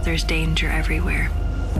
there's danger everywhere.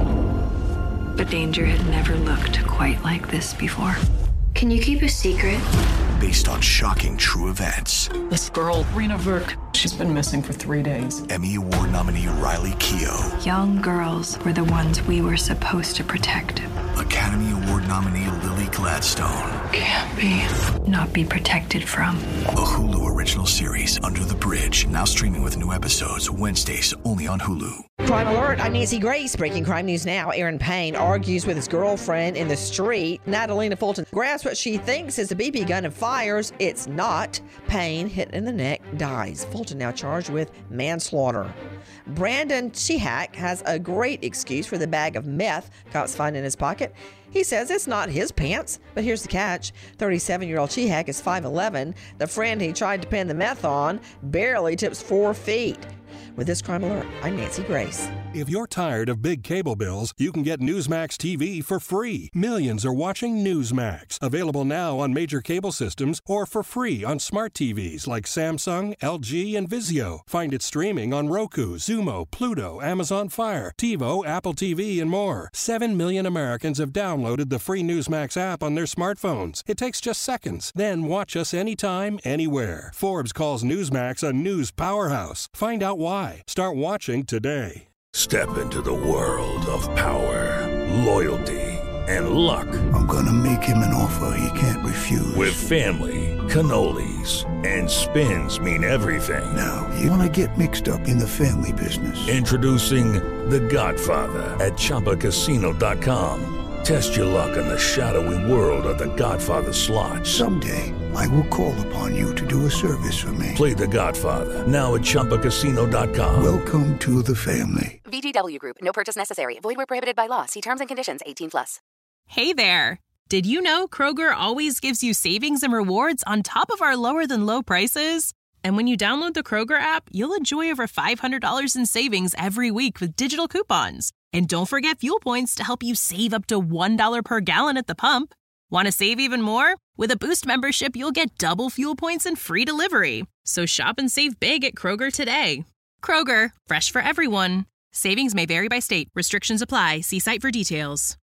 But danger had never looked quite like this before. Can you keep a secret? Based on shocking true events. This girl, Rena Verk, she's been missing for 3 days. Emmy Award nominee Riley Keough. Young girls were the ones we were supposed to protect. Academy Award nominee Lily Gladstone. Can't be. Not be protected from. A Hulu original series, Under the Bridge, now streaming with new episodes Wednesdays only on Hulu. Crime Alert, I'm Nancy Grace. Breaking crime news now. Aaron Payne argues with his girlfriend in the street. Natalina Fulton grabs what she thinks is a BB gun and fires. It's not. Payne, hit in the neck, dies. Fulton now charged with manslaughter. Brandon Chihak has a great excuse for the bag of meth cops find in his pocket. He says it's not his pants, but here's the catch. 37-year-old Chihak is 5'11". The friend he tried to pin the meth on barely tips 4 feet. With this Crime Alert, I'm Nancy Grace. If you're tired of big cable bills, you can get Newsmax TV for free. Millions are watching Newsmax. Available now on major cable systems or for free on smart TVs like Samsung, LG, and Vizio. Find it streaming on Roku, Xumo, Pluto, Amazon Fire, TiVo, Apple TV, and more. 7 million Americans have downloaded the free Newsmax app on their smartphones. It takes just seconds. Then watch us anytime, anywhere. Forbes calls Newsmax a news powerhouse. Find out why. Start watching today. Step into the world of power, loyalty, and luck. I'm gonna make him an offer he can't refuse. With family, cannolis, and spins mean everything. Now, you wanna get mixed up in the family business. Introducing The Godfather at ChumbaCasino.com. Test your luck in the shadowy world of The Godfather slot. Someday, I will call upon you to do a service for me. Play The Godfather, now at ChumbaCasino.com. Welcome to the family. VGW Group. No purchase necessary. Void where prohibited by law. See terms and conditions. 18+. Hey there. Did you know Kroger always gives you savings and rewards on top of our lower-than-low prices? And when you download the Kroger app, you'll enjoy over $500 in savings every week with digital coupons. And don't forget fuel points to help you save up to $1 per gallon at the pump. Want to save even more? With a Boost membership, you'll get double fuel points and free delivery. So shop and save big at Kroger today. Kroger, fresh for everyone. Savings may vary by state. Restrictions apply. See site for details.